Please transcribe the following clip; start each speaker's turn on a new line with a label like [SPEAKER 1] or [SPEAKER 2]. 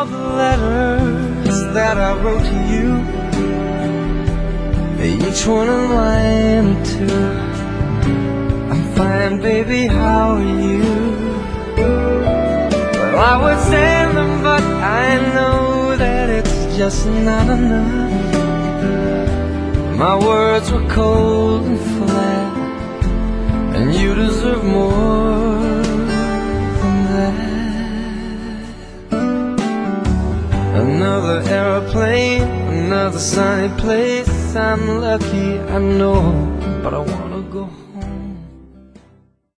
[SPEAKER 1] all the letters that I wrote to you, each one a line or two. I'm fine, baby, how are you? Well, I would send them, but I know that it's just not enough. My words were cold and flat, and you deserve more than that. Another airplane, another sunny place. I'm lucky, I know, but I wanna go home.